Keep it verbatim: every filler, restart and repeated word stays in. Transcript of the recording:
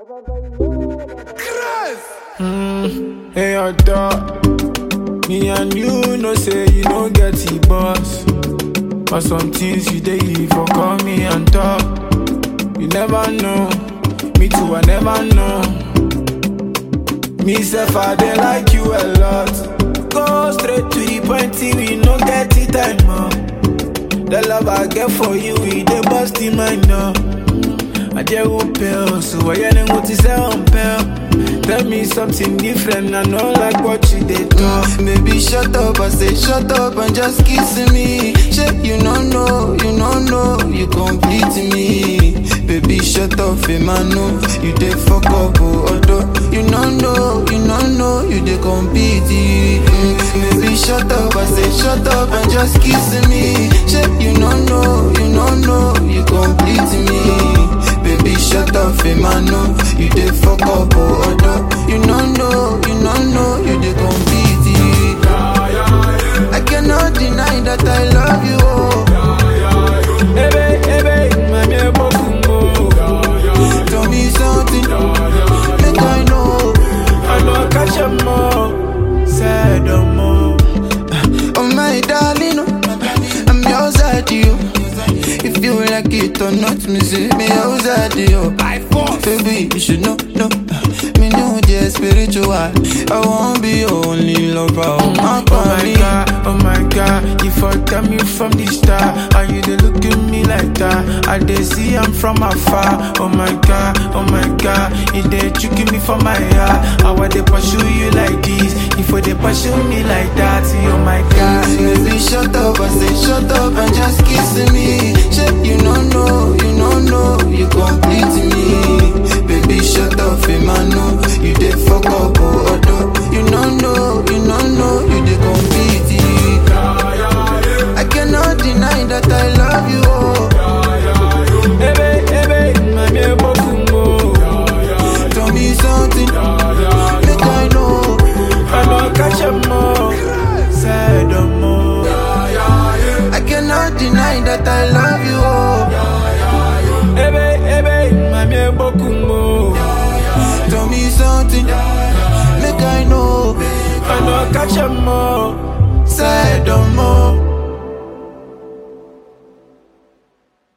Mm, hey, your dog. Me and you know say you don't get the boss. But some things you dey for call me and talk. You never know. Me too, I never know. Me self, I dey like you a lot. Go straight to the point, see we no get it time more. The love I get for you, we dey bust in my now. I dey pale, so I ain't going to say on pale. Tell me something different, I know like what you did do. Baby, shut up, I say shut up and just kiss me. Shit, you don't know, you don't know, you complete me. Baby, shut up, Emmanuel, you dey fuck up, oh, although you don't know, you don't know, you dey compete. Mm. Baby, shut up, I say shut up and just kiss me. Shit, you don't know, you don't know, you complete me. Baby, shut up, Emmanuel, you dey fuck up, oh, although you don't know, you don't know, you dey compete. I cannot deny that I love you, oh. Hey, hey, hey, my name is Tell me something, make I know. I know I catch a more, sad no more. Oh my darling, I'm yours at you. If you like it or not, me say me yours at you. Baby, you should know, know. Me know the spiritual. I won't be your only lover. Oh my, oh my God, oh my God. You forgot me from the start. Are you dey look at me like that? I dey see I'm from afar. Oh my God, oh my God. You dey tricking me for my heart. How I dey pursue you like this? If they pursue me like that, oh my God. Baby, shut up, I say shut up and just kiss me. Shit, you don't know, you don't know, you complete me. Baby, shut up, Emmanuel, you dey fuck up, oh, although you don't know, you don't know, you dey complete. I cannot deny that I love you, oh. Hey, hey, hey, my name is Tell me something, make I know. I know I catch a more, sad no more. I cannot deny that I love you, oh. Hey, hey, hey, my name is Tell me something, make I know. I know I catch a more, sad no more.